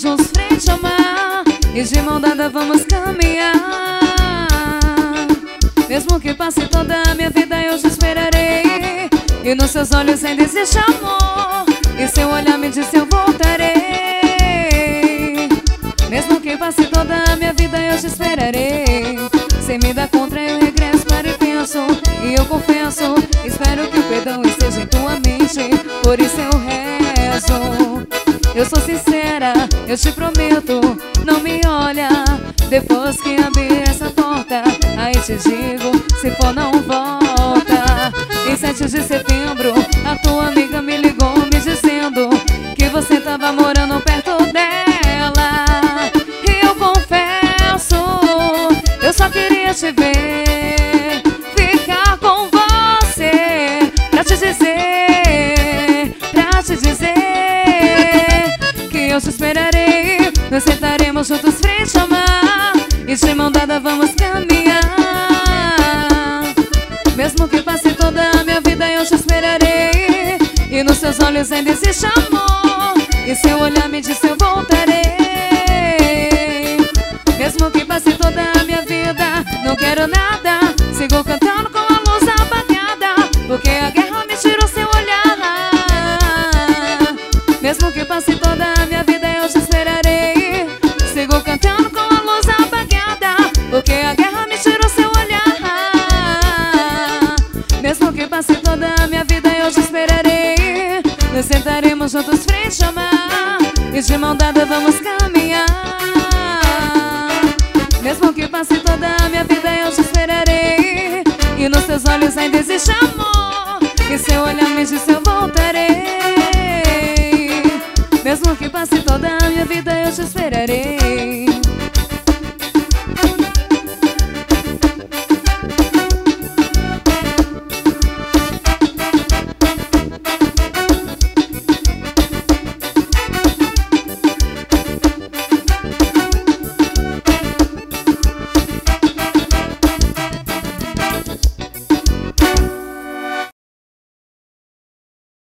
juntos frente ao mar, e de mão dada vamos caminhar. Mesmo que passe toda a minha vida eu te esperarei, e nos seus olhos ainda existe amor, e seu olhar me diz eu voltarei. Mesmo que passe toda a minha vida eu te esperarei. Sem me dar contra eu regresso para e penso, e eu confesso, espero que o perdão esteja em tua mente, por isso eu rezo. Eu sou sincera, eu te prometo, não me olha depois que abrir essa porta, aí te digo, se for não volta. Em 7 de setembro, a tua amiga me ligou me dizendo que você tava morando perto dela. E eu confesso, eu só queria te ver, ficar com você, pra te dizer que eu te esperarei. Nós sentaremos juntos frente ao mar, e de mão dada vamos caminhar. Mesmo que passe toda a minha vida eu te esperarei, e nos seus olhos ainda existe amor, e seu olhar me diz eu voltarei. Mesmo que passe toda a minha vida, não quero nada, sigo cantando com a luz apagada, porque a guerra me tirou seu olhar. Mesmo que passe toda a minha vida eu te esperarei, sigo cantando com a luz apagada, porque a guerra me tirou seu olhar. Mesmo que passe toda a minha vida eu te esperarei, nós sentaremos juntos frente ao mar, e de mão dada vamos caminhar. Mesmo que passe toda a minha vida eu te esperarei, e nos teus olhos ainda existe amor, e seu olhar me diz eu voltarei. Mesmo que passe toda a minha vida eu te esperarei.